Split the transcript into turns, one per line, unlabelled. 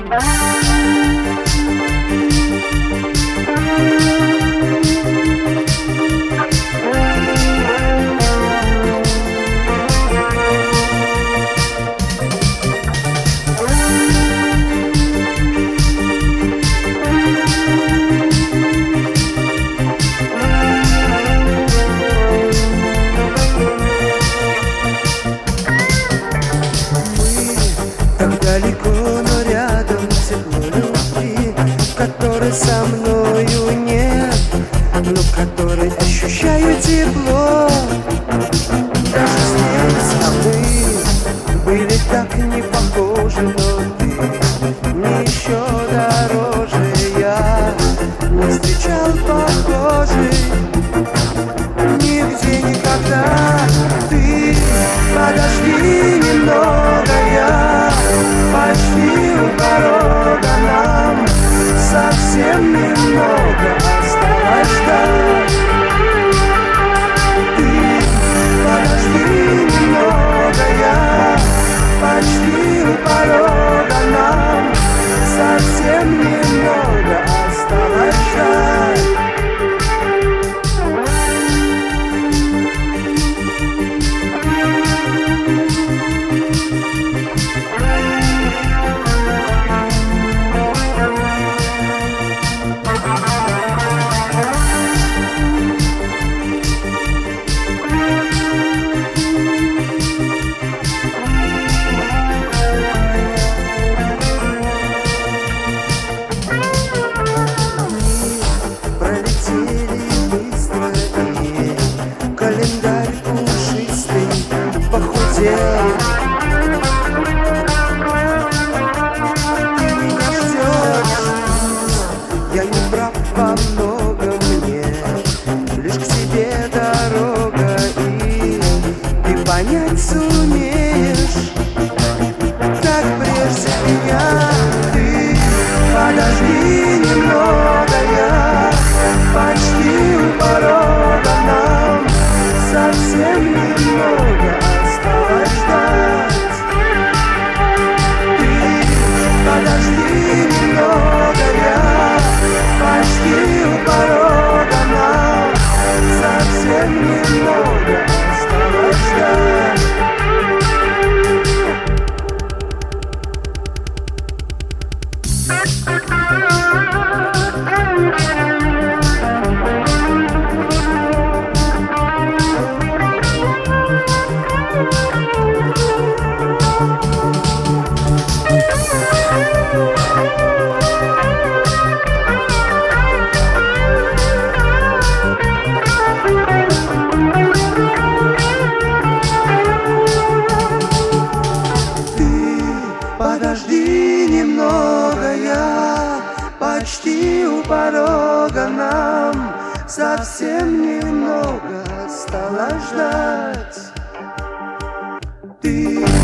Далеко, но рядом тепло любви, которой со мною нет, но которой ощущаю тепло. Даже здесь, а мы были так не похожи, но ты мне еще дороже. Я не встречал похожей нигде никогда. Ты подожди немного, я почти у порога, нам совсем немного осталось ждать. Ты подожди немного, я почти у порога, нам совсем немного осталось ждать. Я не прав во многом, мне лишь к тебе дорога, и ты понять сумеешь, как прежде меня. Ты подожди немного, я почти у порога, нам совсем немного осталось ждать. Ты подожди немного, я почти у порога, нам совсем немного осталось ждать. Подожди немного, я почти у порога, нам совсем немного осталось ждать. Ты